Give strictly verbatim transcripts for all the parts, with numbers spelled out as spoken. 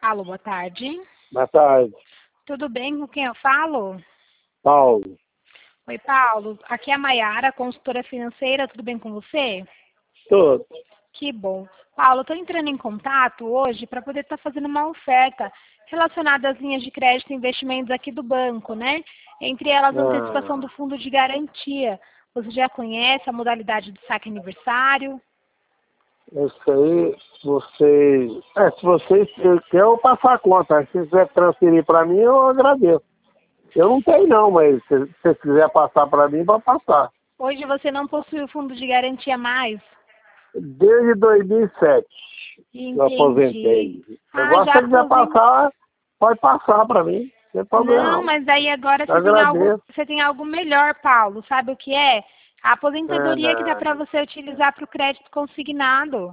Alô, boa tarde. Boa tarde, Tudo bem? Com quem eu falo? Paulo. Oi, Paulo. Aqui é a Maiara, consultora financeira. Tudo bem com você? Tudo. Que bom. Paulo, estou entrando em contato hoje para poder estar fazendo uma oferta relacionada às linhas de crédito e investimentos aqui do banco, né? Entre elas, a antecipação do Ah, fundo de garantia. Você já conhece a modalidade do saque aniversário? isso aí, vocês... É, se vocês querem eu passar a conta, se quiser transferir para mim, eu agradeço. Eu não tenho não, mas se você quiser passar para mim, vai passar. Hoje você não possui o fundo de garantia mais? Desde dois mil e sete eu Entendi. aposentei. Ah, Agora, se já você quiser aposentou. passar, pode passar para mim. Sem problema Não, não. mas aí agora Eu você tem algo, agradeço. você tem algo melhor, Paulo. Sabe o que é? A Ah, aposentadoria que dá para não, você utilizar para o crédito consignado.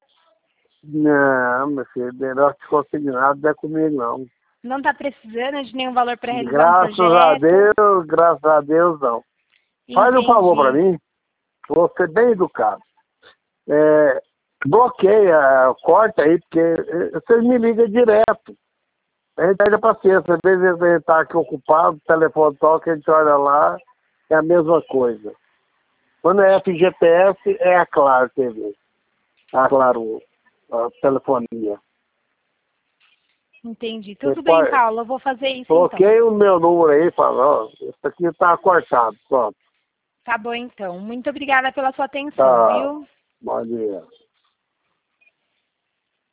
não, meu filho, melhor que consignado não é comigo não. Não está precisando de nenhum valor para realizar um Graças a projeto? Deus, graças a Deus não. Faz um favor para Entendi. mim, vou ser bem educado. É, bloqueia, corta aí, porque é, vocês me ligam direto. A gente perde a paciência. Às vezes a gente está aqui ocupado, o telefone toca, a gente olha lá, é a mesma coisa. Quando é F G T S, é a Claro T V. A Claro, a telefonia. Entendi. Você Tudo bem, pode, Paulo. Eu vou fazer isso então. bloqueia o meu número aí e fala, ó, isso aqui está cortado, pronto. Tá bom então. Muito obrigada pela sua atenção, Tá, viu? bom dia.